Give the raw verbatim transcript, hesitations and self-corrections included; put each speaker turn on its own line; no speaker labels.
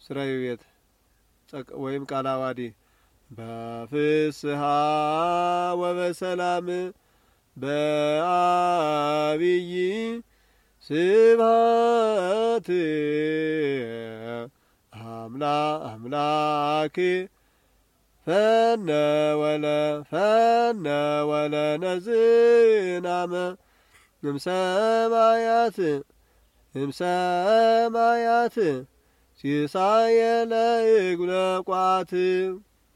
ስራይ ቤት ወይም ቃለ ዓዋዲ በፍስሐ ወበሰላም በአብይ ስብሐት አምላ አምላክ ፈነ ወለ ፈነ ወለነ ዝናመ እምሰማያት እምሰማያት ሲሳየ ለእጉለ ቋት